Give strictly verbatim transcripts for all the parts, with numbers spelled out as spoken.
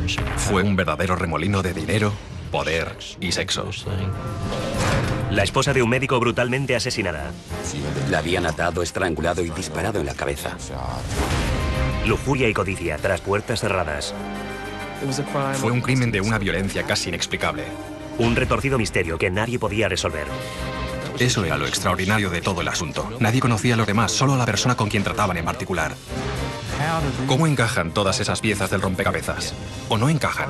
Fue un verdadero remolino de dinero, poder y sexo. La esposa de un médico brutalmente asesinada. La habían atado, estrangulado y disparado en la cabeza. Lujuria y codicia tras puertas cerradas. Fue un crimen de una violencia casi inexplicable. Un retorcido misterio que nadie podía resolver. Eso era lo extraordinario de todo el asunto. Nadie conocía a los demás, solo a la persona con quien trataban en particular. ¿Cómo encajan todas esas piezas del rompecabezas? ¿O no encajan?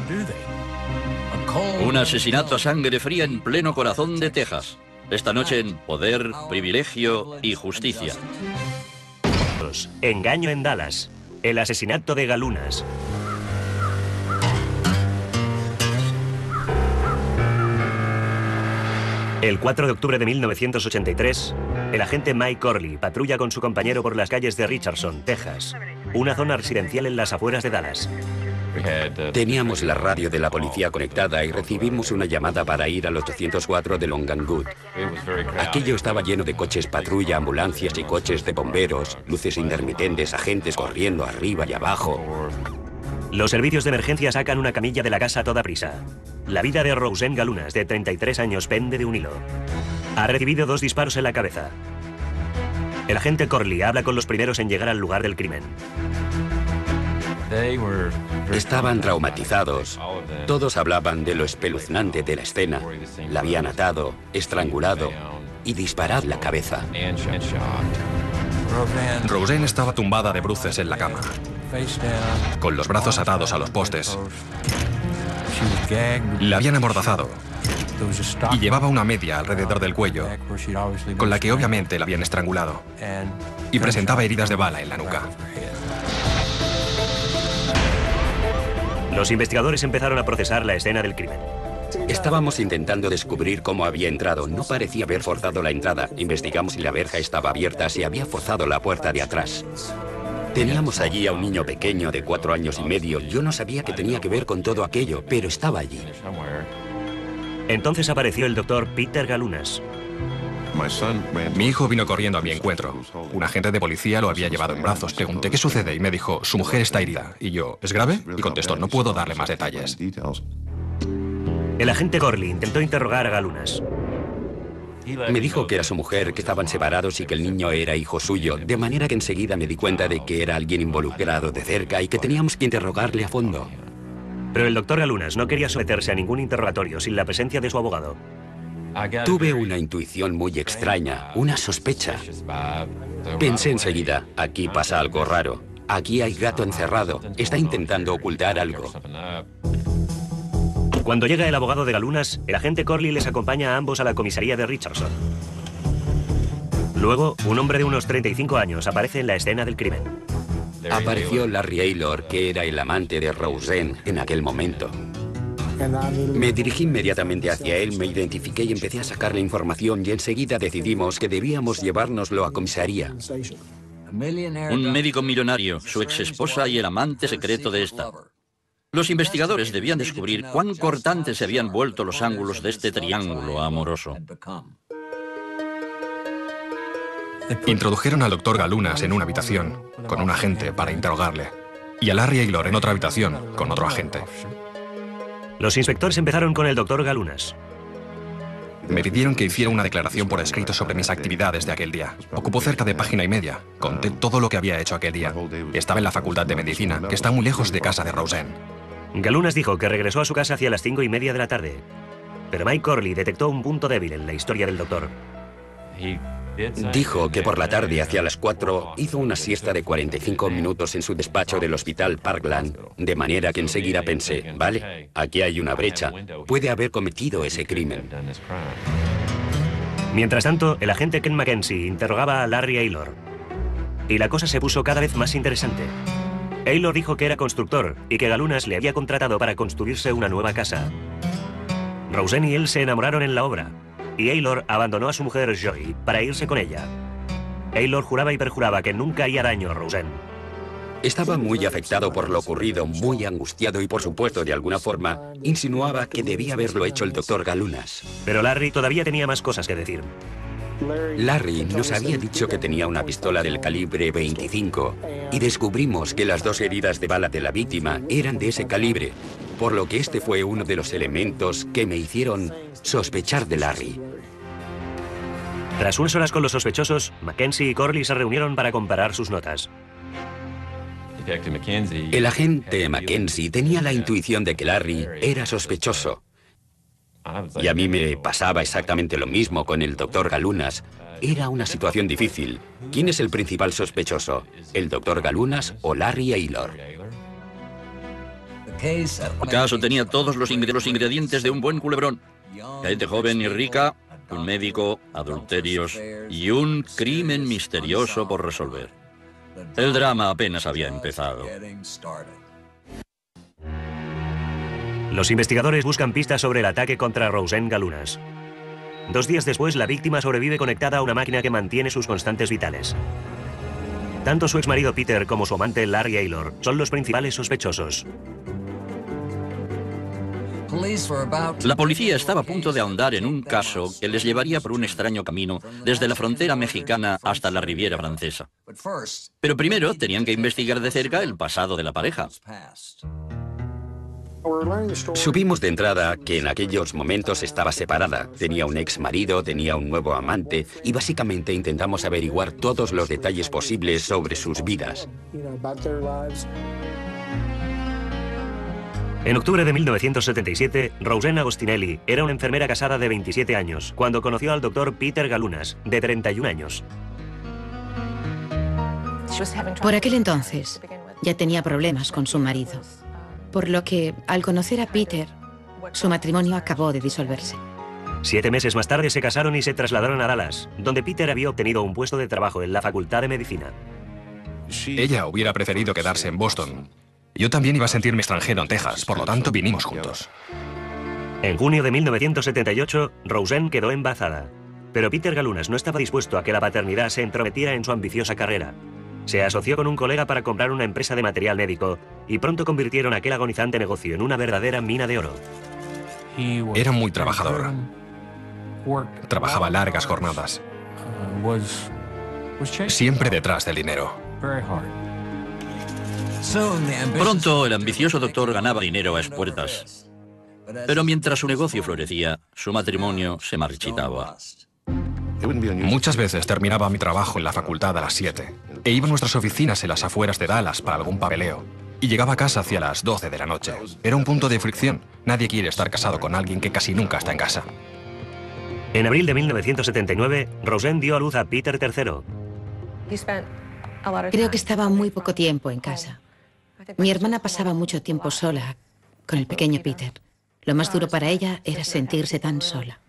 Un asesinato a sangre fría en pleno corazón de Texas. Esta noche en Poder, Privilegio y Justicia. Engaño en Dallas. El asesinato de Galunas. El cuatro de octubre de mil novecientos ochenta y tres, el agente Mike Corley patrulla con su compañero por las calles de Richardson, Texas, una zona residencial en las afueras de Dallas. Teníamos la radio de la policía conectada y recibimos una llamada para ir al ochocientos cuatro de Longanwood. Aquello estaba lleno de coches patrulla, ambulancias y coches de bomberos, luces intermitentes, agentes corriendo arriba y abajo. Los servicios de emergencia sacan una camilla de la casa a toda prisa. La vida de Roseanne Galunas, de treinta y tres años, pende de un hilo. Ha recibido dos disparos en la cabeza. El agente Corley habla con los primeros en llegar al lugar del crimen. Estaban traumatizados. Todos hablaban de lo espeluznante de la escena. La habían atado, estrangulado y disparado en la cabeza. Roseanne estaba tumbada de bruces en la cama, con los brazos atados a los postes. La habían amordazado y llevaba una media alrededor del cuello, con la que obviamente la habían estrangulado, y presentaba heridas de bala en la nuca. Los investigadores empezaron a procesar la escena del crimen. Estábamos intentando descubrir cómo había entrado. No parecía haber forzado la entrada. Investigamos si la verja estaba abierta, si había forzado la puerta de atrás. Teníamos allí a un niño pequeño de cuatro años y medio. Yo no sabía qué tenía que ver con todo aquello, pero estaba allí. Entonces apareció el doctor Peter Galunas. Mi hijo vino corriendo a mi encuentro. Un agente de policía lo había llevado en brazos. Pregunté qué sucede y me dijo, su mujer está herida. Y yo, ¿es grave? Y contestó, no puedo darle más detalles. El agente Corley intentó interrogar a Galunas. Me dijo que era su mujer, que estaban separados y que el niño era hijo suyo, de manera que enseguida me di cuenta de que era alguien involucrado de cerca y que teníamos que interrogarle a fondo. Pero el doctor Galunas no quería someterse a ningún interrogatorio sin la presencia de su abogado. Tuve una intuición muy extraña, una sospecha. Pensé enseguida, aquí pasa algo raro. Aquí hay gato encerrado, está intentando ocultar algo. Cuando llega el abogado de Galunas, el agente Corley les acompaña a ambos a la comisaría de Richardson. Luego, un hombre de unos treinta y cinco años aparece en la escena del crimen. Apareció Larry Aylor, que era el amante de Roseanne en aquel momento. Me dirigí inmediatamente hacia él, me identifiqué y empecé a sacarle información y enseguida decidimos que debíamos llevárnoslo a comisaría. Un médico millonario, su exesposa y el amante secreto de esta. Los investigadores debían descubrir cuán cortantes se habían vuelto los ángulos de este triángulo amoroso. Introdujeron al doctor Galunas en una habitación, con un agente para interrogarle, y a Larry Aylor en otra habitación, con otro agente. Los inspectores empezaron con el doctor Galunas. Me pidieron que hiciera una declaración por escrito sobre mis actividades de aquel día. Ocupó cerca de página y media. Conté todo lo que había hecho aquel día. Estaba en la Facultad de Medicina, que está muy lejos de casa de Roseanne. Galunas dijo que regresó a su casa hacia las cinco y media de la tarde. Pero Mike Corley detectó un punto débil en la historia del doctor. Dijo que por la tarde, hacia las cuatro, hizo una siesta de cuarenta y cinco minutos en su despacho del Hospital Parkland, de manera que enseguida pensé, vale, aquí hay una brecha, puede haber cometido ese crimen. Mientras tanto, el agente Ken Mackenzie interrogaba a Larry Aylor. Y la cosa se puso cada vez más interesante. Aylor dijo que era constructor y que Galunas le había contratado para construirse una nueva casa. Roseanne y él se enamoraron en la obra. Y Aylor abandonó a su mujer Joy para irse con ella. Aylor juraba y perjuraba que nunca haría daño a Roseanne. Estaba muy afectado por lo ocurrido, muy angustiado y por supuesto, de alguna forma, insinuaba que debía haberlo hecho el doctor Galunas. Pero Larry todavía tenía más cosas que decir. Larry nos había dicho que tenía una pistola del calibre veinticinco y descubrimos que las dos heridas de bala de la víctima eran de ese calibre. por lo que este fue uno de los elementos que me hicieron sospechar de Larry. Tras unas horas con los sospechosos, Mackenzie y Corley se reunieron para comparar sus notas. El agente Mackenzie tenía la intuición de que Larry era sospechoso. Y a mí me pasaba exactamente lo mismo con el doctor Galunas. Era una situación difícil. ¿Quién es el principal sospechoso? ¿El doctor Galunas o Larry Aylor? El caso tenía todos los ingredientes de un buen culebrón. Gente joven y rica, un médico, adulterios y un crimen misterioso por resolver. El drama apenas había empezado. Los investigadores buscan pistas sobre el ataque contra Roseanne Galunas. Dos días después, la víctima sobrevive conectada a una máquina que mantiene sus constantes vitales. Tanto su exmarido Peter como su amante Larry Aylor son los principales sospechosos. La policía estaba a punto de ahondar en un caso que les llevaría por un extraño camino desde la frontera mexicana hasta la Riviera Francesa. Pero primero tenían que investigar de cerca el pasado de la pareja. Supimos de entrada que en aquellos momentos estaba separada. Tenía un ex marido, tenía un nuevo amante y básicamente intentamos averiguar todos los detalles posibles sobre sus vidas. En octubre de mil novecientos setenta y siete, Roseanne Agostinelli era una enfermera casada de veintisiete años cuando conoció al doctor Peter Galunas, de treinta y un años. Por aquel entonces ya tenía problemas con su marido, por lo que al conocer a Peter, su matrimonio acabó de disolverse. Siete meses más tarde se casaron y se trasladaron a Dallas, donde Peter había obtenido un puesto de trabajo en la Facultad de Medicina. Ella hubiera preferido quedarse en Boston. Yo también iba a sentirme extranjero en Texas, por lo tanto vinimos juntos. En junio de mil novecientos setenta y ocho, Roseanne quedó embarazada. Pero Peter Galunas no estaba dispuesto a que la paternidad se entrometiera en su ambiciosa carrera. Se asoció con un colega para comprar una empresa de material médico y pronto convirtieron aquel agonizante negocio en una verdadera mina de oro. Era muy trabajador. Trabajaba largas jornadas. Siempre detrás del dinero. Pronto el ambicioso doctor ganaba dinero a espuertas. Pero mientras su negocio florecía, su matrimonio se marchitaba. Muchas veces terminaba mi trabajo en la facultad a las siete e iba a nuestras oficinas en las afueras de Dallas para algún papeleo. Y llegaba a casa hacia las doce de la noche. Era un punto de fricción. Nadie quiere estar casado con alguien que casi nunca está en casa. En abril de mil novecientos setenta y nueve, Roseanne dio a luz a Peter tercero. Creo que estaba muy poco tiempo en casa. Mi hermana pasaba mucho tiempo sola con el pequeño Peter. Lo más duro para ella era sentirse tan sola.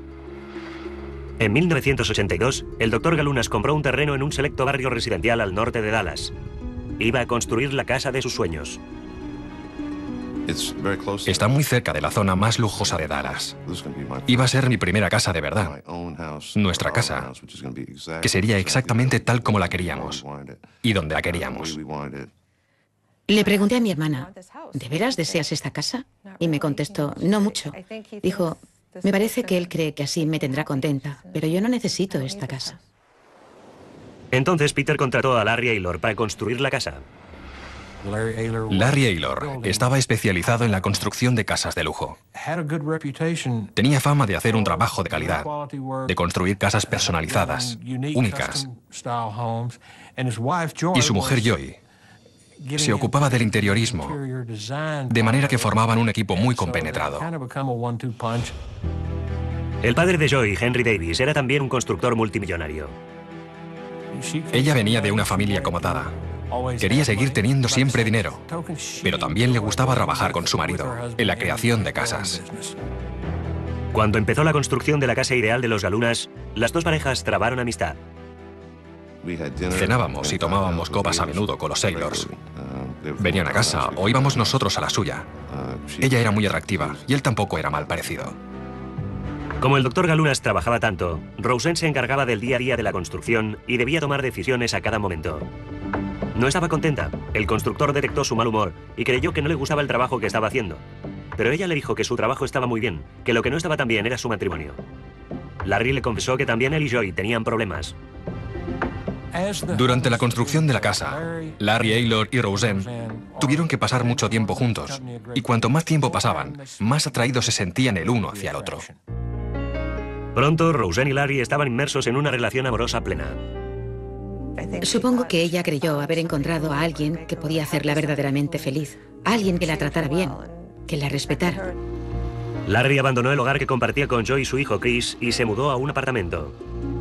En mil novecientos ochenta y dos, el doctor Galunas compró un terreno en un selecto barrio residencial al norte de Dallas. Iba a construir la casa de sus sueños. Está muy cerca de la zona más lujosa de Dallas. Iba a ser mi primera casa de verdad. Nuestra casa, que sería exactamente tal como la queríamos y donde la queríamos. Le pregunté a mi hermana, ¿de veras deseas esta casa? Y me contestó, no mucho. Dijo, me parece que él cree que así me tendrá contenta, pero yo no necesito esta casa. Entonces Peter contrató a Larry Aylor para construir la casa. Larry Aylor estaba especializado en la construcción de casas de lujo. Tenía fama de hacer un trabajo de calidad, de construir casas personalizadas, únicas. Y su mujer Joy se ocupaba del interiorismo, de manera que formaban un equipo muy compenetrado. El padre de Joy, Henry Davis, era también un constructor multimillonario. Ella venía de una familia acomodada. Quería seguir teniendo siempre dinero, pero también le gustaba trabajar con su marido en la creación de casas. Cuando empezó la construcción de la casa ideal de los Galunas, las dos parejas trabaron amistad. Cenábamos y tomábamos copas a menudo con los Aylors. Venían a casa o íbamos nosotros a la suya. Ella era muy atractiva y él tampoco era mal parecido. Como el doctor Galunas trabajaba tanto, Roseanne se encargaba del día a día de la construcción y debía tomar decisiones a cada momento. No estaba contenta. El constructor detectó su mal humor y creyó que no le gustaba el trabajo que estaba haciendo. Pero ella le dijo que su trabajo estaba muy bien, que lo que no estaba tan bien era su matrimonio. Larry le confesó que también él y Joy tenían problemas. Durante la construcción de la casa, Larry Aylor y Roseanne Tuvieron que pasar mucho tiempo juntos, y cuanto más tiempo pasaban, más atraídos se sentían el uno hacia el otro. Pronto, Roseanne y Larry estaban inmersos en una relación amorosa plena. Supongo que ella creyó haber encontrado a alguien que podía hacerla verdaderamente feliz. A alguien que la tratara bien, que la respetara. Larry abandonó el hogar que compartía con Joe y su hijo Chris y se mudó a un apartamento.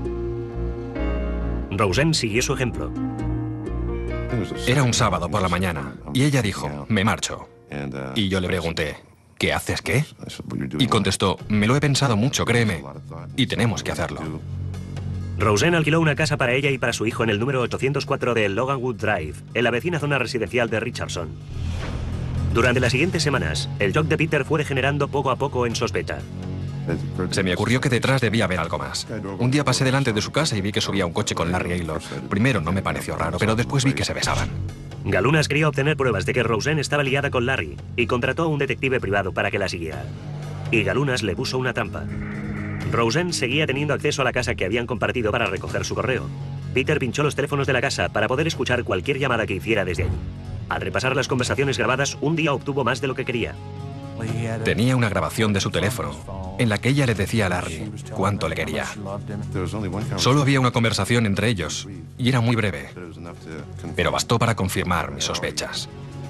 Roseanne siguió su ejemplo. Era un sábado por la mañana y ella dijo, me marcho. Y yo le pregunté, ¿qué haces qué? Y contestó, me lo he pensado mucho, créeme, y tenemos que hacerlo. Roseanne alquiló una casa para ella y para su hijo en el número ochocientos cuatro de Loganwood Drive, en la vecina zona residencial de Richardson. Durante las siguientes semanas, el shock de Peter fue degenerando poco a poco en sospecha. Se me ocurrió que detrás debía haber algo más. Un día pasé delante de su casa y vi que subía un coche con Larry Aylor. Primero no me pareció raro, pero después vi que se besaban. Galunas quería obtener pruebas de que Roseanne estaba liada con Larry y contrató a un detective privado para que la siguiera. Y Galunas le puso una trampa. Roseanne seguía teniendo acceso a la casa que habían compartido para recoger su correo. Peter pinchó los teléfonos de la casa para poder escuchar cualquier llamada que hiciera desde allí. Al repasar las conversaciones grabadas, un día obtuvo más de lo que quería. Tenía una grabación de su teléfono, en la que ella le decía a Larry cuánto le quería. Solo había una conversación entre ellos, y era muy breve, pero bastó para confirmar mis sospechas.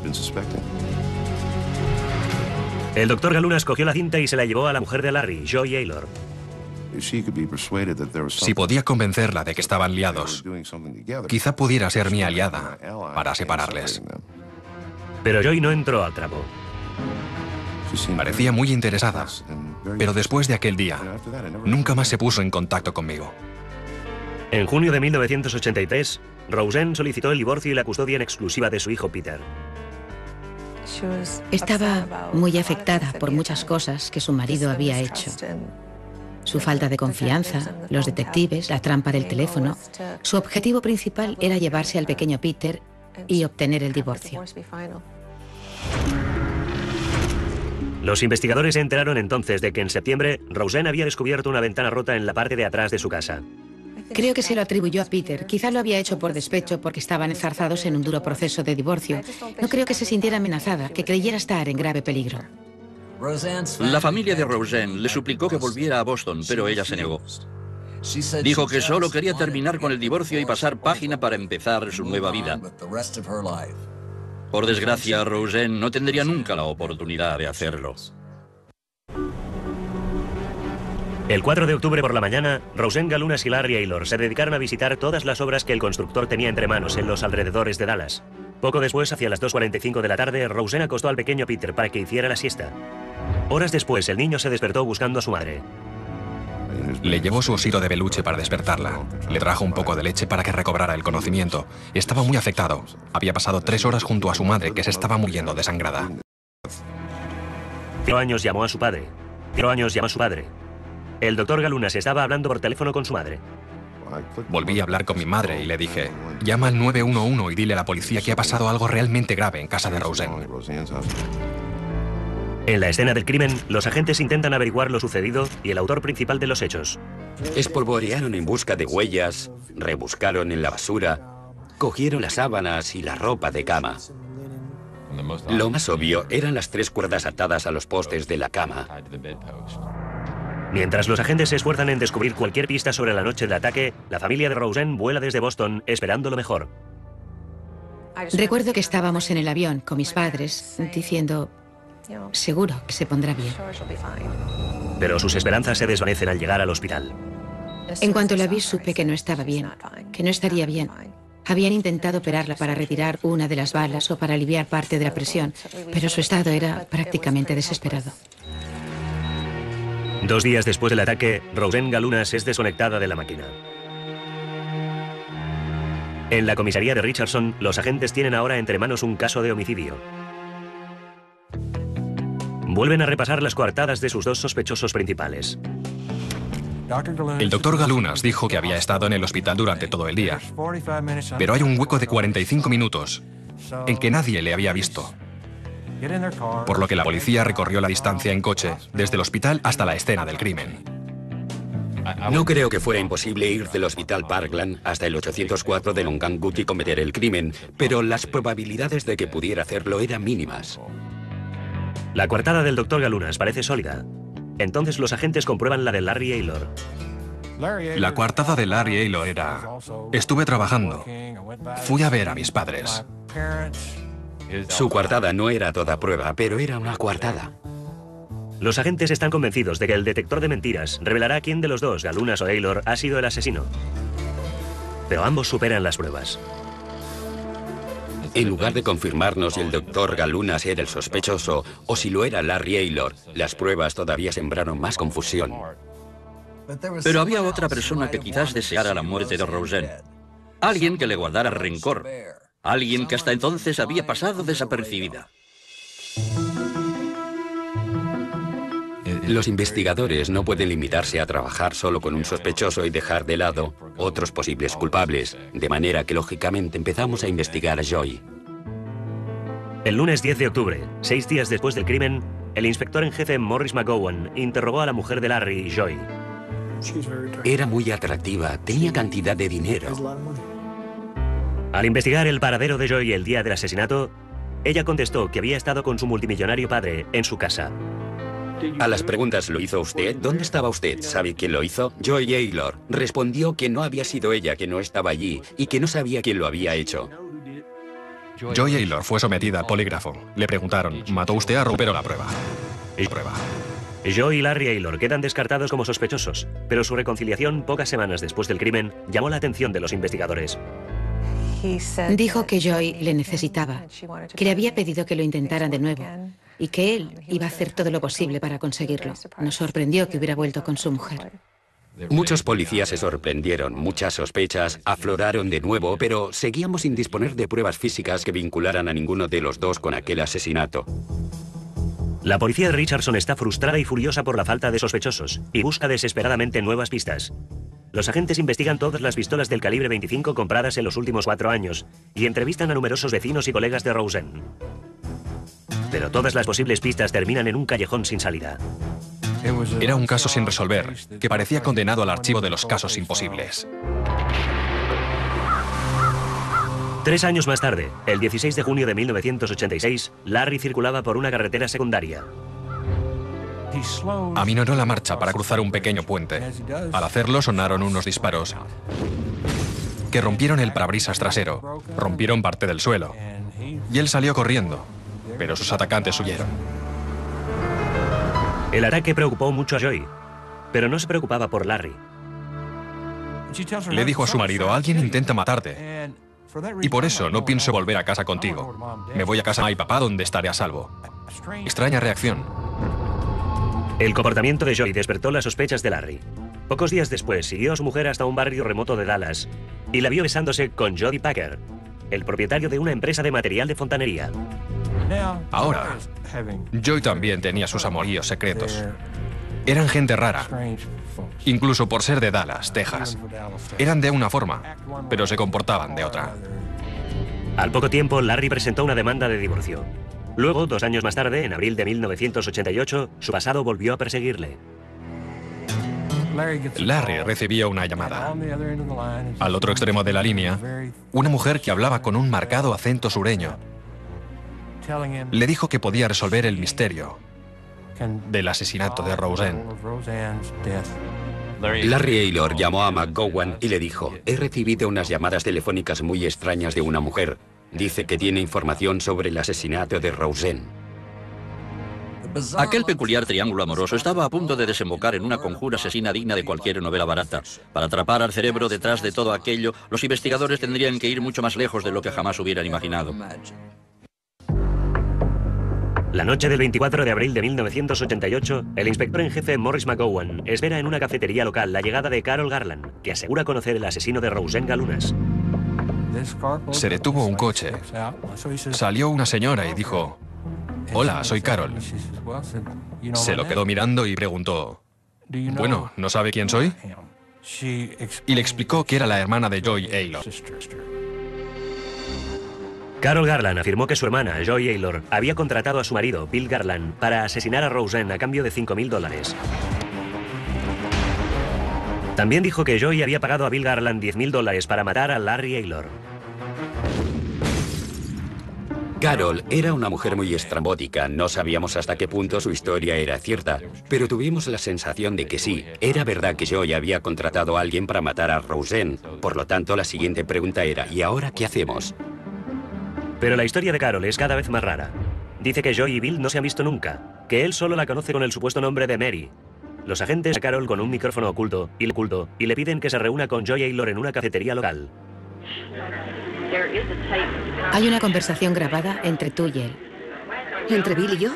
El doctor Galunas cogió la cinta y se la llevó a la mujer de Larry, Joy Aylor. Si podía convencerla de que estaban liados, quizá pudiera ser mi aliada para separarles. Pero Joy no entró al trapo. Parecía muy interesada, pero después de aquel día, nunca más se puso en contacto conmigo. En junio de mil novecientos ochenta y tres, Roseanne solicitó el divorcio y la custodia en exclusiva de su hijo Peter. Estaba muy afectada por muchas cosas que su marido había hecho. Su falta de confianza, los detectives, la trampa del teléfono. Su objetivo principal era llevarse al pequeño Peter y obtener el divorcio. Los investigadores se enteraron entonces de que en septiembre Roseanne había descubierto una ventana rota en la parte de atrás de su casa. Creo que se lo atribuyó a Peter. Quizá lo había hecho por despecho porque estaban enzarzados en un duro proceso de divorcio. No creo que se sintiera amenazada, que creyera estar en grave peligro. La familia de Roseanne le suplicó que volviera a Boston, pero ella se negó. Dijo que solo quería terminar con el divorcio y pasar página para empezar su nueva vida. Por desgracia, Roseanne no tendría nunca la oportunidad de hacerlo. El cuatro de octubre por la mañana, Roseanne Galunas y Larry Aylor se dedicaron a visitar todas las obras que el constructor tenía entre manos en los alrededores de Dallas. Poco después, hacia las dos cuarenta y cinco de la tarde, Roseanne acostó al pequeño Peter para que hiciera la siesta. Horas después, el niño se despertó buscando a su madre. Le llevó su osito de peluche para despertarla. Le trajo un poco de leche para que recobrara el conocimiento. Estaba muy afectado. Había pasado tres horas junto a su madre, que se estaba muriendo desangrada. Cero años llamó a su padre. Cero años llamó a su padre. El doctor Galunas estaba hablando por teléfono con su madre. Volví a hablar con mi madre y le dije, llama al nueve uno uno y dile a la policía que ha pasado algo realmente grave en casa de Roseanne. En la escena del crimen, los agentes intentan averiguar lo sucedido y el autor principal de los hechos. Espolvorearon en busca de huellas, rebuscaron en la basura, cogieron las sábanas y la ropa de cama. Lo más obvio eran las tres cuerdas atadas a los postes de la cama. Mientras los agentes se esfuerzan en descubrir cualquier pista sobre la noche del ataque, la familia de Roseanne vuela desde Boston esperando lo mejor. Recuerdo que estábamos en el avión con mis padres diciendo, seguro que se pondrá bien. Pero sus esperanzas se desvanecen al llegar al hospital. En cuanto la vi, supe que no estaba bien, que no estaría bien. Habían intentado operarla para retirar una de las balas o para aliviar parte de la presión, pero su estado era prácticamente desesperado. Dos días después del ataque, Roseanne Galunas es desconectada de la máquina. En la comisaría de Richardson, los agentes tienen ahora entre manos un caso de homicidio. Vuelven a repasar las coartadas de sus dos sospechosos principales. El doctor Galunas dijo que había estado en el hospital durante todo el día, pero hay un hueco de cuarenta y cinco minutos en que nadie le había visto. Por lo que la policía recorrió la distancia en coche, desde el hospital hasta la escena del crimen. No creo que fuera imposible ir del Hospital Parkland hasta el ochocientos cuatro de Longangut y cometer el crimen, pero las probabilidades de que pudiera hacerlo eran mínimas. La coartada del doctor Galunas parece sólida. Entonces los agentes comprueban la de Larry Aylor. La coartada de Larry Aylor era: estuve trabajando, fui a ver a mis padres. Su coartada no era toda prueba, pero era una coartada. Los agentes están convencidos de que el detector de mentiras revelará quién de los dos, Galunas o Aylor, ha sido el asesino. Pero ambos superan las pruebas. En lugar de confirmarnos si el doctor Galunas era el sospechoso o si lo era Larry Aylor, las pruebas todavía sembraron más confusión. Pero había otra persona que quizás deseara la muerte de Roseanne. Alguien que le guardara rencor. Alguien que hasta entonces había pasado desapercibida. Los investigadores no pueden limitarse a trabajar solo con un sospechoso y dejar de lado otros posibles culpables, de manera que lógicamente empezamos a investigar a Joy. El lunes diez de octubre, seis días después del crimen, el inspector en jefe Morris McGowan interrogó a la mujer de Larry, Joy. Era muy atractiva, tenía cantidad de dinero. Al investigar el paradero de Joy el día del asesinato, ella contestó que había estado con su multimillonario padre en su casa. A las preguntas ¿lo hizo usted? ¿Dónde estaba usted? ¿Sabe quién lo hizo? Joy Aylor. Respondió que no había sido ella, que no estaba allí y que no sabía quién lo había hecho. Joy Aylor fue sometida al polígrafo. Le preguntaron: ¿mató usted a Roper o la prueba? Y prueba. Joy y Larry Aylor quedan descartados como sospechosos, pero su reconciliación pocas semanas después del crimen llamó la atención de los investigadores. Dijo que Joy le necesitaba, que le había pedido que lo intentaran de nuevo y que él iba a hacer todo lo posible para conseguirlo. Nos sorprendió que hubiera vuelto con su mujer. Muchos policías se sorprendieron, muchas sospechas afloraron de nuevo, pero seguíamos sin disponer de pruebas físicas que vincularan a ninguno de los dos con aquel asesinato. La policía de Richardson está frustrada y furiosa por la falta de sospechosos y busca desesperadamente nuevas pistas. Los agentes investigan todas las pistolas del calibre veinticinco compradas en los últimos cuatro años y entrevistan a numerosos vecinos y colegas de Roseanne. Pero todas las posibles pistas terminan en un callejón sin salida. Era un caso sin resolver, que parecía condenado al archivo de los casos imposibles. Tres años más tarde, el dieciséis de junio de mil novecientos ochenta y seis, Larry circulaba por una carretera secundaria. Aminoró la marcha para cruzar un pequeño puente. Al hacerlo sonaron unos disparos que rompieron el parabrisas trasero, rompieron parte del suelo. Y él salió corriendo, pero sus atacantes huyeron. El ataque preocupó mucho a Joy, pero no se preocupaba por Larry. Le dijo a su marido: alguien intenta matarte. Y por eso no pienso volver a casa contigo. Me voy a casa de mamá y papá donde estaré a salvo. Extraña reacción. El comportamiento de Joy despertó las sospechas de Larry. Pocos días después siguió a su mujer hasta un barrio remoto de Dallas y la vio besándose con Jody Packer, el propietario de una empresa de material de fontanería. Ahora, Joy también tenía sus amoríos secretos. Eran gente rara, incluso por ser de Dallas, Texas. Eran de una forma, pero se comportaban de otra. Al poco tiempo, Larry presentó una demanda de divorcio. Luego, dos años más tarde, en abril de mil novecientos ochenta y ocho, su pasado volvió a perseguirle. Larry recibió una llamada. Al otro extremo de la línea, una mujer que hablaba con un marcado acento sureño le dijo que podía resolver el misterio del asesinato de Roseanne. Larry Aylor llamó a McGowan y le dijo: he recibido unas llamadas telefónicas muy extrañas de una mujer. Dice que tiene información sobre el asesinato de Roseanne. Aquel peculiar triángulo amoroso estaba a punto de desembocar en una conjura asesina digna de cualquier novela barata. Para atrapar al cerebro detrás de todo aquello, los investigadores tendrían que ir mucho más lejos de lo que jamás hubieran imaginado. La noche del veinticuatro de abril de mil novecientos ochenta y ocho, el inspector en jefe Morris McGowan espera en una cafetería local la llegada de Carol Garland, que asegura conocer el asesino de Roseanne Galunas. Se detuvo un coche. Salió una señora y dijo: hola, soy Carol. Se lo quedó mirando y preguntó: bueno, ¿no sabe quién soy? Y le explicó que era la hermana de Joy Aylor. Carol Garland afirmó que su hermana, Joy Aylor, había contratado a su marido, Bill Garland, para asesinar a Roseanne a cambio de cinco mil dólares. También dijo que Joy había pagado a Bill Garland diez mil dólares para matar a Larry Aylor. Carol era una mujer muy estrambótica, no sabíamos hasta qué punto su historia era cierta, pero tuvimos la sensación de que sí, era verdad que Joy había contratado a alguien para matar a Roseanne. Por lo tanto, la siguiente pregunta era, ¿y ahora qué hacemos? Pero la historia de Carol es cada vez más rara. Dice que Joy y Bill no se han visto nunca, que él solo la conoce con el supuesto nombre de Mary. Los agentes a Carol con un micrófono oculto y, oculto y le piden que se reúna con Joy Aylor en una cafetería local. Hay una conversación grabada entre tú y él. ¿Entre Bill y yo?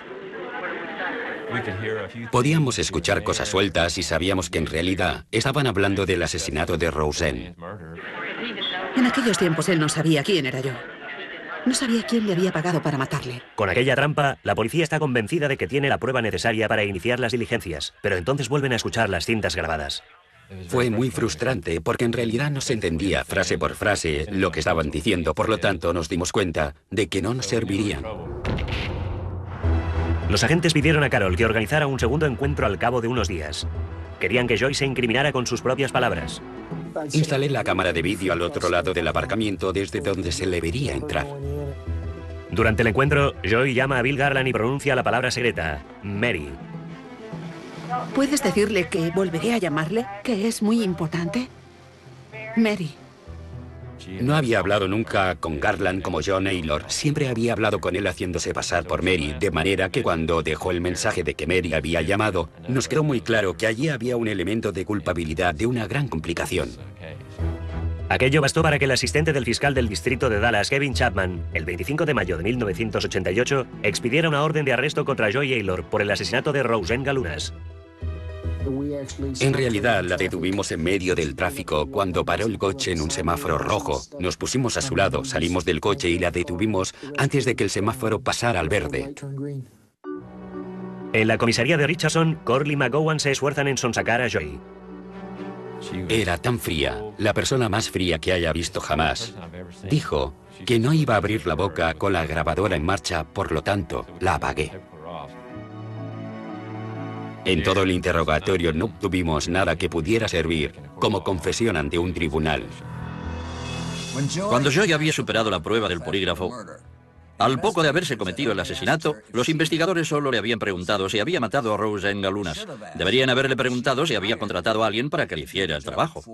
Podíamos escuchar cosas sueltas y sabíamos que en realidad estaban hablando del asesinato de Roseanne. En aquellos tiempos él no sabía quién era yo. No sabía quién le había pagado para matarle. Con aquella trampa, la policía está convencida de que tiene la prueba necesaria para iniciar las diligencias, pero entonces vuelven a escuchar las cintas grabadas. Fue muy frustrante porque en realidad no se entendía frase por frase lo que estaban diciendo, por lo tanto nos dimos cuenta de que no nos servirían. Los agentes pidieron a Carol que organizara un segundo encuentro al cabo de unos días. Querían que Joy se incriminara con sus propias palabras. Instalé la cámara de vídeo al otro lado del aparcamiento desde donde se le vería entrar. Durante el encuentro, Joy llama a Bill Garland y pronuncia la palabra secreta, Mary. ¿Puedes decirle que volveré a llamarle? ¿Que es muy importante? Mary. No había hablado nunca con Garland como John Aylor. Siempre había hablado con él haciéndose pasar por Mary, de manera que cuando dejó el mensaje de que Mary había llamado, nos quedó muy claro que allí había un elemento de culpabilidad de una gran complicación. Aquello bastó para que el asistente del fiscal del distrito de Dallas, Kevin Chapman, el veinticinco de mayo de mil novecientos ochenta y ocho, expidiera una orden de arresto contra Joy Aylor por el asesinato de Roseanne Galunas. En realidad la detuvimos en medio del tráfico cuando paró el coche en un semáforo rojo. Nos pusimos a su lado, salimos del coche y la detuvimos antes de que el semáforo pasara al verde. En la comisaría de Richardson, Corley y McGowan se esfuerzan en sonsacar a Joy. Era tan fría, la persona más fría que haya visto jamás. Dijo que no iba a abrir la boca con la grabadora en marcha, por lo tanto, la apagué. En todo el interrogatorio no obtuvimos nada que pudiera servir como confesión ante un tribunal. Cuando Joy había superado la prueba del polígrafo, al poco de haberse cometido el asesinato, los investigadores solo le habían preguntado si había matado a Roseanne Galunas. Deberían haberle preguntado si había contratado a alguien para que le hiciera el trabajo.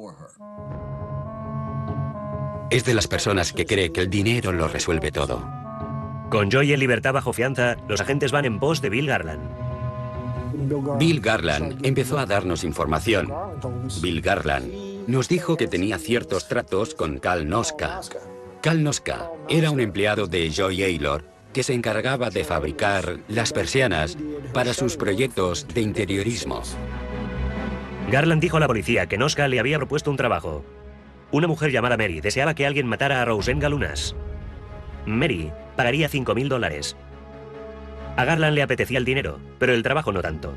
Es de las personas que cree que el dinero lo resuelve todo. Con Joy en libertad bajo fianza, los agentes van en pos de Bill Garland. Bill Garland empezó a darnos información. Bill Garland nos dijo que tenía ciertos tratos con Cal Noska. Cal Noska era un empleado de Joy Aylor que se encargaba de fabricar las persianas para sus proyectos de interiorismo. Garland dijo a la policía que Noska le había propuesto un trabajo. Una mujer llamada Mary deseaba que alguien matara a Roseanne Galunas. Mary pagaría cinco mil dólares. A Garland le apetecía el dinero, pero el trabajo no tanto.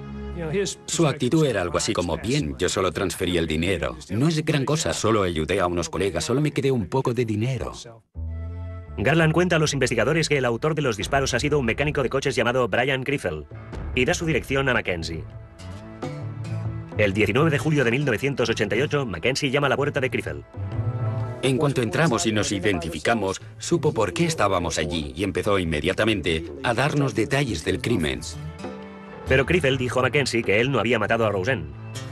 Su actitud era algo así como, bien, yo solo transferí el dinero. No es gran cosa, solo ayudé a unos colegas, solo me quedé un poco de dinero. Garland cuenta a los investigadores que el autor de los disparos ha sido un mecánico de coches llamado Brian Criffel y da su dirección a Mackenzie. El diecinueve de julio de mil novecientos ochenta y ocho, Mackenzie llama a la puerta de Criffel. En cuanto entramos y nos identificamos, supo por qué estábamos allí y empezó inmediatamente a darnos detalles del crimen. Pero Criffel dijo a Mackenzie que él no había matado a Roseanne.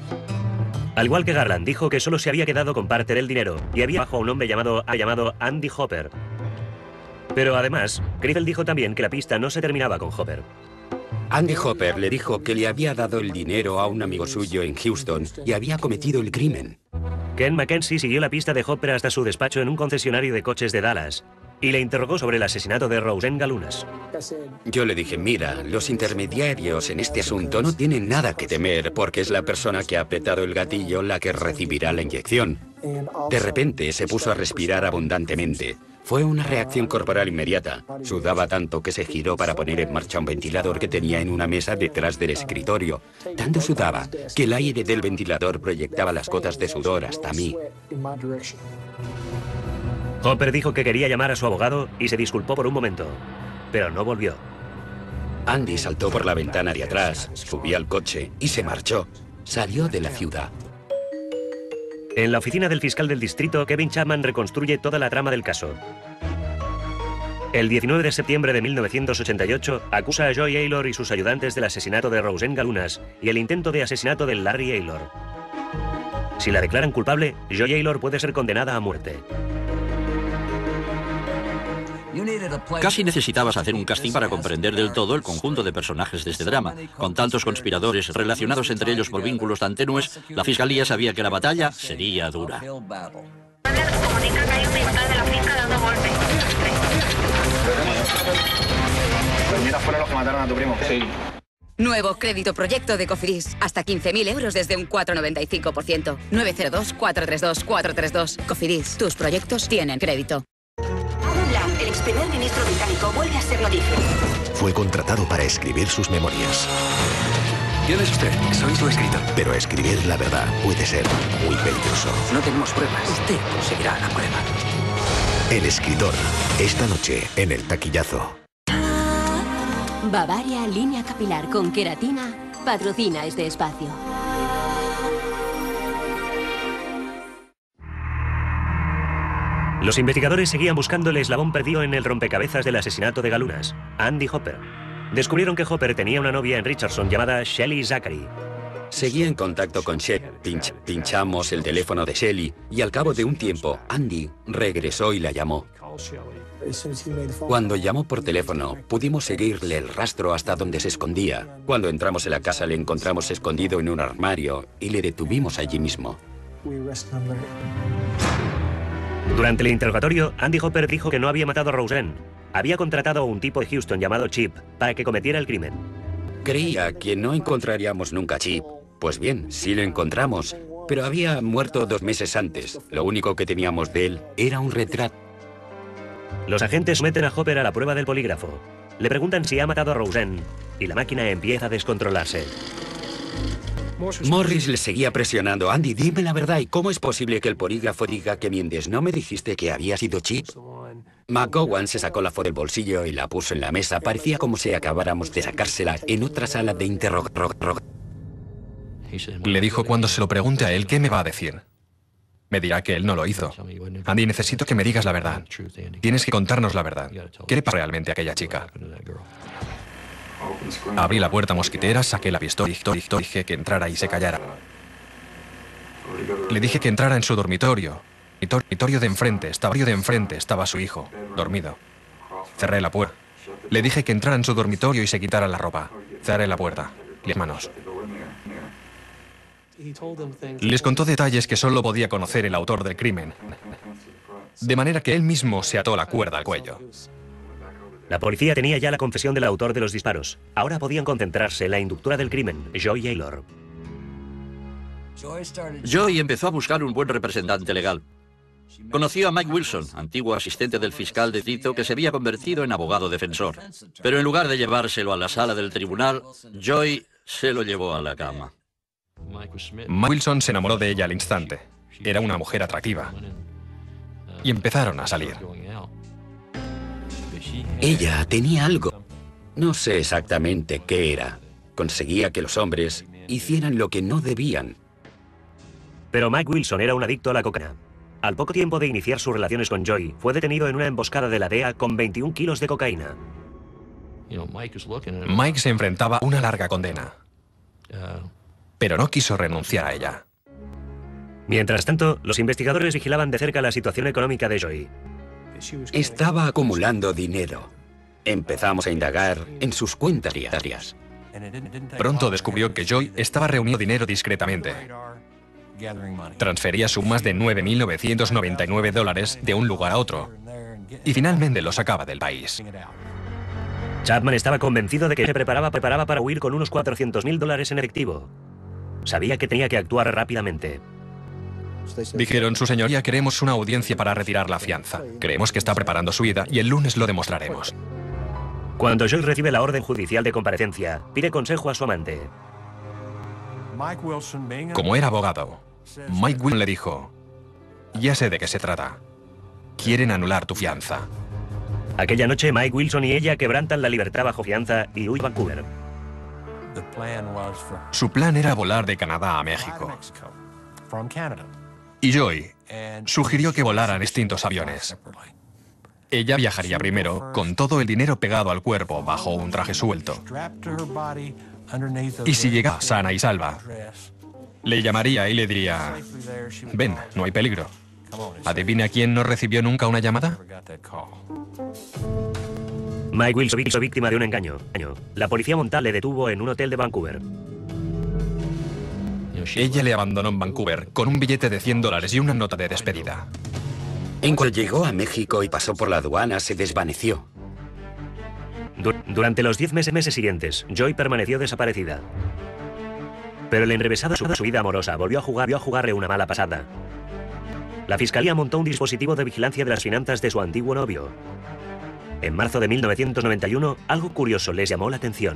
Al igual que Garland, dijo que solo se había quedado con parte del dinero y había bajo a un hombre llamado, llamado Andy Hopper. Pero además, Criffel dijo también que la pista no se terminaba con Hopper. Andy Hopper le dijo que le había dado el dinero a un amigo suyo en Houston y había cometido el crimen. Ken Mackenzie siguió la pista de Hopper hasta su despacho en un concesionario de coches de Dallas y le interrogó sobre el asesinato de Roseanne Galunas. Yo le dije, mira, los intermediarios en este asunto no tienen nada que temer porque es la persona que ha apretado el gatillo la que recibirá la inyección. De repente se puso a respirar abundantemente. Fue una reacción corporal inmediata. Sudaba tanto que se giró para poner en marcha un ventilador que tenía en una mesa detrás del escritorio. Tanto sudaba que el aire del ventilador proyectaba las gotas de sudor hasta mí. Hopper dijo que quería llamar a su abogado y se disculpó por un momento, pero no volvió. Andy saltó por la ventana de atrás, subió al coche y se marchó. Salió de la ciudad. En la oficina del fiscal del distrito, Kevin Chapman reconstruye toda la trama del caso. El diecinueve de septiembre de mil novecientos ochenta y ocho, acusa a Joy Aylor y sus ayudantes del asesinato de Roseanne Galunas y el intento de asesinato de Larry Aylor. Si la declaran culpable, Joy Aylor puede ser condenada a muerte. Casi necesitabas hacer un casting para comprender del todo el conjunto de personajes de este drama. Con tantos conspiradores relacionados entre ellos por vínculos tan tenues, la fiscalía sabía que la batalla sería dura. Comunica que hay un militar de la finca dando golpes. Pues mira, fueron los que mataron a tu primo. Sí. Nuevo crédito proyecto de Cofidis. Hasta quince mil euros desde un cuatro coma noventa y cinco por ciento. nueve cero dos, cuatro tres dos, cuatro tres dos. Cofidis. Tus proyectos tienen crédito. El ex primer ministro británico vuelve a ser noticia. Fue contratado para escribir sus memorias. ¿Quién es usted? Soy su escritor. Pero escribir la verdad puede ser muy peligroso. No tenemos pruebas. Usted conseguirá la prueba. El escritor. Esta noche en El Taquillazo. Bavaria Línea Capilar con Queratina patrocina este espacio. Los investigadores seguían buscando el eslabón perdido en el rompecabezas del asesinato de Galunas, Andy Hopper. Descubrieron que Hopper tenía una novia en Richardson llamada Shelley Zachary. Seguía en contacto con Shelley. Pinch, pinchamos el teléfono de Shelley y al cabo de un tiempo, Andy regresó y la llamó. Cuando llamó por teléfono, pudimos seguirle el rastro hasta donde se escondía. Cuando entramos en la casa, le encontramos escondido en un armario y le detuvimos allí mismo. Durante el interrogatorio, Andy Hopper dijo que no había matado a Roseanne. Había contratado a un tipo de Houston llamado Chip para que cometiera el crimen. Creía que no encontraríamos nunca a Chip. Pues bien, sí lo encontramos, pero había muerto dos meses antes. Lo único que teníamos de él era un retrato. Los agentes someten a Hopper a la prueba del polígrafo. Le preguntan si ha matado a Roseanne y la máquina empieza a descontrolarse. Morris le seguía presionando. Andy, dime la verdad. ¿Y cómo es posible que el polígrafo diga que mientes? ¿No me dijiste que había sido Chip? McGowan se sacó la foto del bolsillo y la puso en la mesa. Parecía como si acabáramos de sacársela en otra sala de interrogatorio. Le dijo cuando se lo pregunte a él, ¿qué me va a decir? Me dirá que él no lo hizo. Andy, necesito que me digas la verdad. Tienes que contarnos la verdad. ¿Qué le pasó realmente a aquella chica? Abrí la puerta mosquitera, saqué la pistola y dije que entrara y se callara. Le dije que entrara en su dormitorio. Mi dormitorio de enfrente, estaba de enfrente, estaba su hijo, dormido. Cerré la puerta. Le dije que entrara en su dormitorio y se quitara la ropa. Cerré la puerta. Las manos. Les contó detalles que solo podía conocer el autor del crimen. De manera que él mismo se ató la cuerda al cuello. La policía tenía ya la confesión del autor de los disparos. Ahora podían concentrarse en la inductora del crimen, Joy Aylor. Joy empezó a buscar un buen representante legal. Conoció a Mike Wilson, antiguo asistente del fiscal de Tito, que se había convertido en abogado defensor. Pero en lugar de llevárselo a la sala del tribunal, Joy se lo llevó a la cama. Mike Wilson se enamoró de ella al instante. Era una mujer atractiva. Y empezaron a salir. Ella tenía algo. No sé exactamente qué era. Conseguía que los hombres hicieran lo que no debían. Pero Mike Wilson era un adicto a la cocaína. Al poco tiempo de iniciar sus relaciones con Joy, fue detenido en una emboscada de la D E A con veintiún kilos de cocaína. Mike se enfrentaba a una larga condena, pero no quiso renunciar a ella. Mientras tanto, los investigadores vigilaban de cerca la situación económica de Joy. Estaba acumulando dinero. Empezamos a indagar en sus cuentas diarias. Pronto descubrió que Joy estaba reuniendo dinero discretamente. Transfería sumas de nueve mil novecientos noventa y nueve dólares de un lugar a otro. Y finalmente lo sacaba del país. Chapman estaba convencido de que se preparaba, preparaba para huir con unos cuatrocientos mil dólares en efectivo. Sabía que tenía que actuar rápidamente. Dijeron, su señoría, queremos una audiencia para retirar la fianza. Creemos que está preparando su huida y el lunes lo demostraremos. Cuando Joy recibe la orden judicial de comparecencia, pide consejo a su amante. Como era abogado, Mike Wilson le dijo, ya sé de qué se trata. Quieren anular tu fianza. Aquella noche, Mike Wilson y ella quebrantan la libertad bajo fianza y huyen a Vancouver. Su plan era volar de Canadá a México. Y Joy sugirió que volaran distintos aviones. Ella viajaría primero, con todo el dinero pegado al cuerpo bajo un traje suelto. Y si llegaba sana y salva, le llamaría y le diría: ven, no hay peligro. ¿Adivina quién no recibió nunca una llamada? Mike Wilson fue víctima de un engaño. La policía montal le detuvo en un hotel de Vancouver. Ella le abandonó en Vancouver con un billete de cien dólares y una nota de despedida. En cuanto llegó a México y pasó por la aduana, se desvaneció. Durante los diez meses, meses siguientes, Joy permaneció desaparecida. Pero el enrevesado de su vida amorosa volvió a jugar, volvió a jugarle una mala pasada. La fiscalía montó un dispositivo de vigilancia de las finanzas de su antiguo novio. En marzo de mil novecientos noventa y uno, algo curioso les llamó la atención.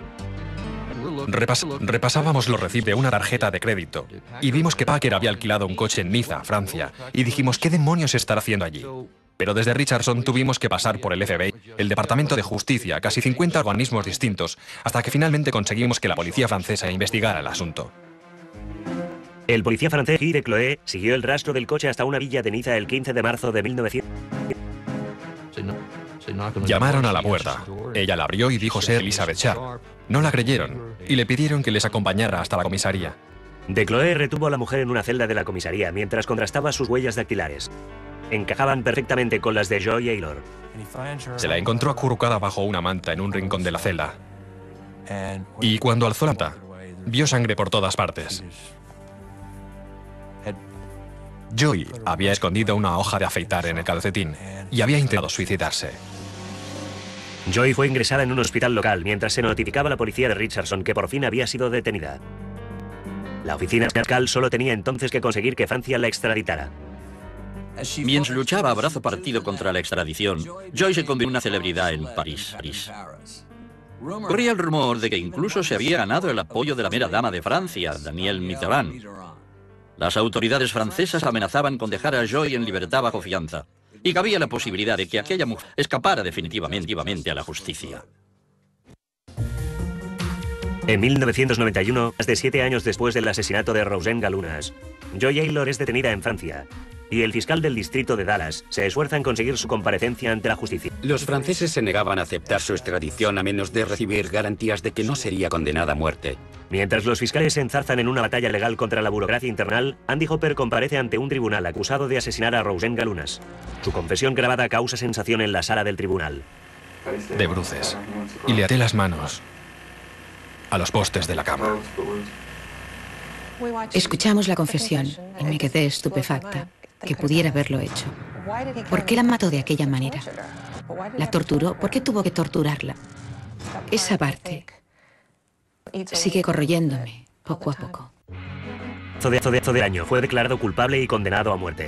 Repas repasábamos los recibos de una tarjeta de crédito y vimos que Packer había alquilado un coche en Niza, Francia, y dijimos: ¿qué demonios estará haciendo allí? Pero desde Richardson tuvimos que pasar por el F B I, el Departamento de Justicia, casi cincuenta organismos distintos, hasta que finalmente conseguimos que la policía francesa investigara el asunto. El policía francés Guy Decloé siguió el rastro del coche hasta una villa de Niza el quince de marzo de mil novecientos. Llamaron a la puerta. Ella la abrió y dijo ser Elizabeth Sharp. No la creyeron y le pidieron que les acompañara hasta la comisaría. Decloé retuvo a la mujer en una celda de la comisaría mientras contrastaba sus huellas dactilares. Encajaban perfectamente con las de Joy Aylor. Se la encontró acurrucada bajo una manta en un rincón de la celda. Y cuando alzó la manta, vio sangre por todas partes. Joy había escondido una hoja de afeitar en el calcetín y había intentado suicidarse. Joy fue ingresada en un hospital local mientras se notificaba a la policía de Richardson que por fin había sido detenida. La oficina fiscal solo tenía entonces que conseguir que Francia la extraditara. Mientras luchaba a brazo partido contra la extradición, Joy se convirtió en una celebridad en París. París. Corría el rumor de que incluso se había ganado el apoyo de la primera dama de Francia, Danielle Mitterrand. Las autoridades francesas amenazaban con dejar a Joy en libertad bajo fianza, y cabía la posibilidad de que aquella mujer escapara definitivamente a la justicia. En mil novecientos noventa y uno, más de siete años después del asesinato de Roseanne Galunas, Joy Aylor es detenida en Francia, y el fiscal del distrito de Dallas se esfuerza en conseguir su comparecencia ante la justicia. Los franceses se negaban a aceptar su extradición a menos de recibir garantías de que no sería condenada a muerte. Mientras los fiscales se enzarzan en una batalla legal contra la burocracia internal, Andy Hopper comparece ante un tribunal acusado de asesinar a Roseanne Galunas. Su confesión grabada causa sensación en la sala del tribunal. De bruces. Y le até las manos a los postes de la cama. Escuchamos la confesión y me quedé estupefacta que pudiera haberlo hecho. ¿Por qué la mató de aquella manera? ¿La torturó? ¿Por qué tuvo que torturarla? Esa parte sigue corroyéndome poco a poco. De del año fue declarado culpable y condenado a muerte.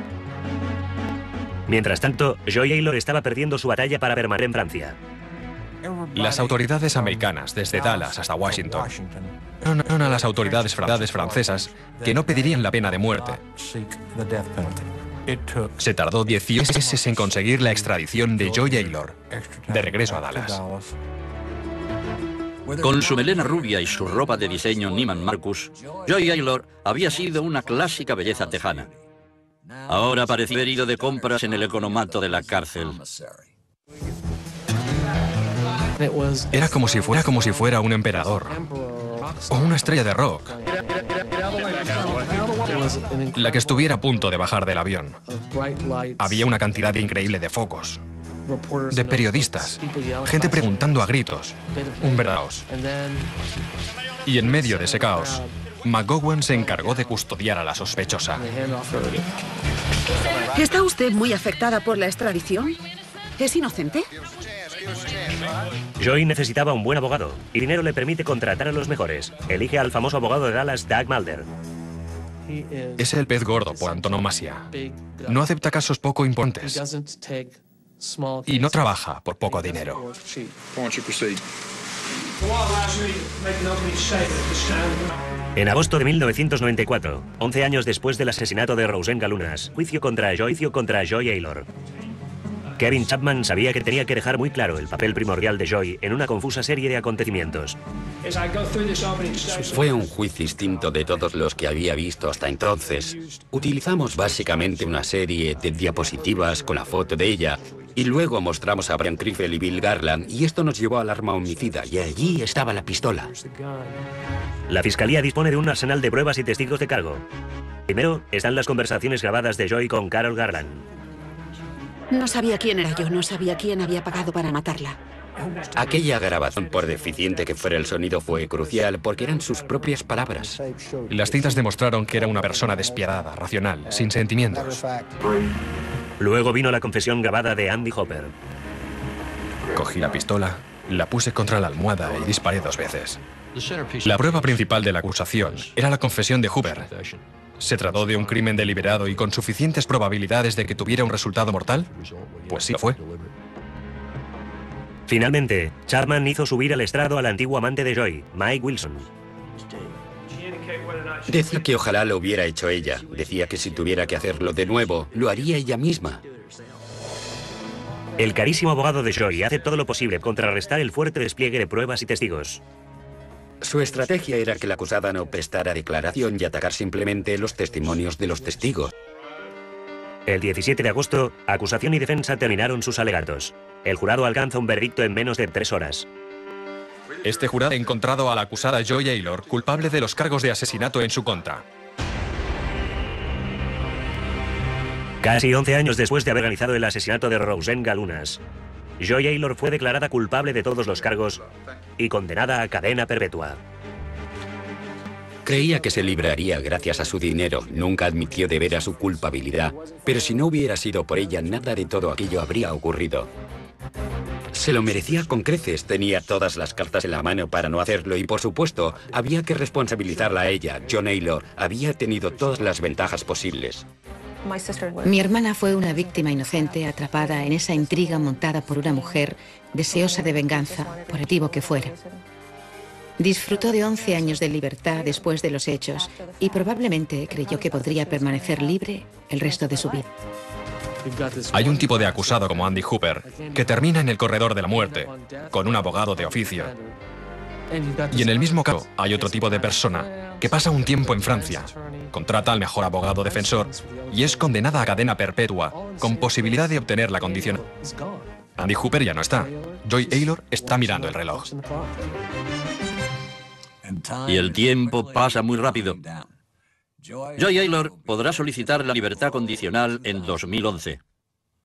Mientras tanto, Joy Aylor estaba perdiendo su batalla para permanecer en Francia. Las autoridades americanas, desde Dallas hasta Washington, no a las autoridades francesas que no pedirían la pena de muerte. Se tardó dieciocho meses en conseguir la extradición de Joy Aylor de regreso a Dallas. Con su melena rubia y su ropa de diseño Neiman Marcus, Joy Aylor había sido una clásica belleza tejana. Ahora parecía haber ido de compras en el economato de la cárcel. Era como si fuera como si fuera un emperador o una estrella de rock, la que estuviera a punto de bajar del avión. Había una cantidad increíble de focos, de periodistas, gente preguntando a gritos, un verdadero caos. Y en medio de ese caos, McGowan se encargó de custodiar a la sospechosa. ¿Está usted muy afectada por la extradición? ¿Es inocente? Joy necesitaba un buen abogado, y dinero le permite contratar a los mejores. Elige al famoso abogado de Dallas, Doug Mulder. Es el pez gordo por antonomasia. No acepta casos poco importantes. Y no trabaja por poco dinero. En agosto de mil novecientos noventa y cuatro, once años después del asesinato de Roseanne Galunas, juicio contra Joy, juicio contra Joy Aylor. Kevin Chapman sabía que tenía que dejar muy claro el papel primordial de Joy en una confusa serie de acontecimientos. Fue un juicio distinto de todos los que había visto hasta entonces. Utilizamos básicamente una serie de diapositivas con la foto de ella y luego mostramos a Brian Kriegel y Bill Garland y esto nos llevó al arma homicida y allí estaba la pistola. La fiscalía dispone de un arsenal de pruebas y testigos de cargo. Primero están las conversaciones grabadas de Joy con Carol Garland. No sabía quién era yo, no sabía quién había pagado para matarla. Aquella grabación, por deficiente que fuera el sonido, fue crucial porque eran sus propias palabras. Las cintas demostraron que era una persona despiadada, racional, sin sentimientos. Luego vino la confesión grabada de Andy Hopper. Cogí la pistola, la puse contra la almohada y disparé dos veces. La prueba principal de la acusación era la confesión de Hooper. ¿Se trató de un crimen deliberado y con suficientes probabilidades de que tuviera un resultado mortal? Pues sí lo fue. Finalmente, Chapman hizo subir al estrado al antiguo amante de Joy, Mike Wilson. Decía que ojalá lo hubiera hecho ella. Decía que si tuviera que hacerlo de nuevo, lo haría ella misma. El carísimo abogado de Joy hace todo lo posible para contrarrestar el fuerte despliegue de pruebas y testigos. Su estrategia era que la acusada no prestara declaración y atacar simplemente los testimonios de los testigos. El diecisiete de agosto, acusación y defensa terminaron sus alegatos. El jurado alcanza un veredicto en menos de tres horas. Este jurado ha encontrado a la acusada Joy Aylor culpable de los cargos de asesinato en su contra. Casi once años después de haber realizado el asesinato de Roseanne Galunas, Joy Aylor fue declarada culpable de todos los cargos y condenada a cadena perpetua. Creía que se libraría gracias a su dinero. Nunca admitió de veras su culpabilidad. Pero si no hubiera sido por ella, nada de todo aquello habría ocurrido. Se lo merecía con creces. Tenía todas las cartas en la mano para no hacerlo y, por supuesto, había que responsabilizarla a ella. John Aylor había tenido todas las ventajas posibles. Mi hermana fue una víctima inocente atrapada en esa intriga montada por una mujer deseosa de venganza, por el motivo que fuera. Disfrutó de once años de libertad después de los hechos y probablemente creyó que podría permanecer libre el resto de su vida. Hay un tipo de acusado como Andy Hooper que termina en el corredor de la muerte, con un abogado de oficio. Y en el mismo caso hay otro tipo de persona que pasa un tiempo en Francia, contrata al mejor abogado defensor y es condenada a cadena perpetua con posibilidad de obtener la condicional. Andy Hooper ya no está. Joy Aylor está mirando el reloj. Y el tiempo pasa muy rápido. Joy Aylor podrá solicitar la libertad condicional en dos mil once.